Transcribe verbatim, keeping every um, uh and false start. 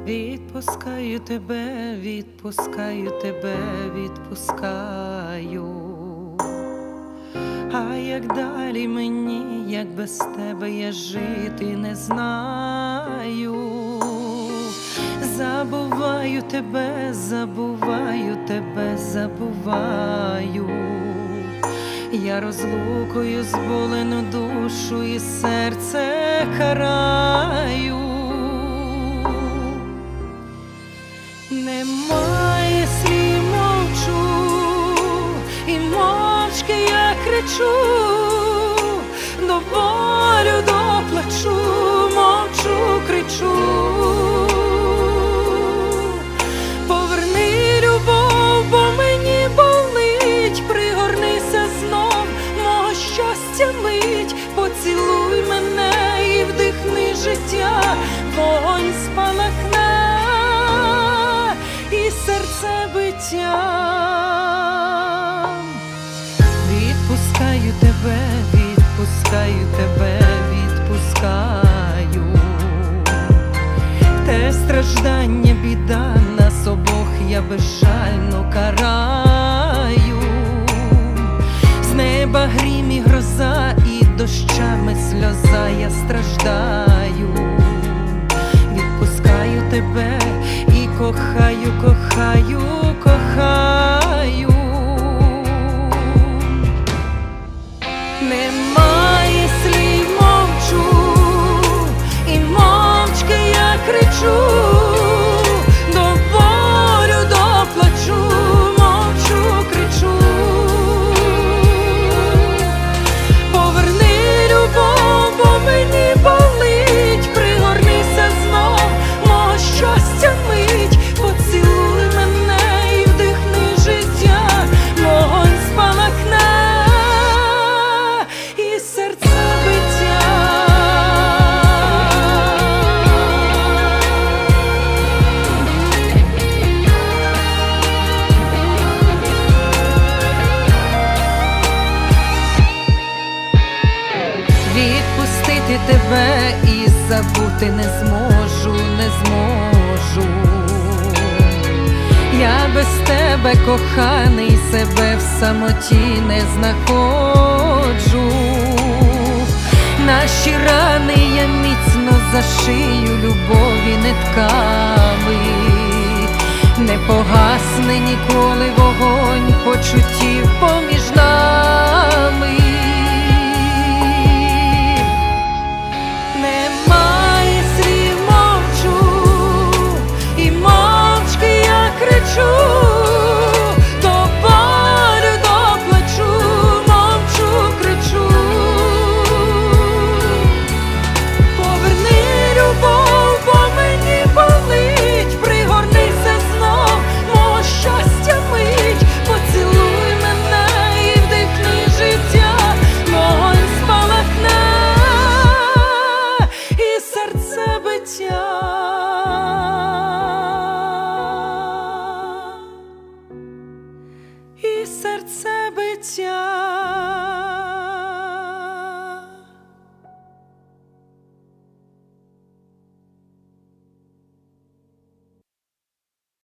Відпускаю тебе, відпускаю тебе, відпускаю. А як далі мені, як без тебе я жити не знаю. Забуваю тебе, забуваю тебе, забуваю. Я розлукою зболену душу і серце караю. Немає слів, мовчу, і мовчки я кричу, до болю доплачу, мовчу, кричу. Поверни любов, бо мені болить, пригорнися знов, мого щастя мить, поцілуй мене і вдихни життя, вогонь спалахне і серце биття. Відпускаю тебе, відпускаю тебе, відпускаю. Те страждання, біда, нас обох я безжально караю. З неба грім і гроза, і дощами сльоза, я страждаю. Відпускаю тебе і кохаю, кохаю, кохаю. Немає слів, мовчу, і мовчки я кричу, до болю доплачу, мовчу, кричу. Поверни любов, бо мені болить, пригорнися знов, мого щастя мить, поцілуй мене і вдихни життя, вогонь спалахне і серце биття. Відпустити тебе і забути не зможу, не зможу. Я без тебе, коханий, себе в самоті не знаходжу. Наші рани я міцно зашию любові нитками. Не погасне ніколи вогонь почуттів поміж нами.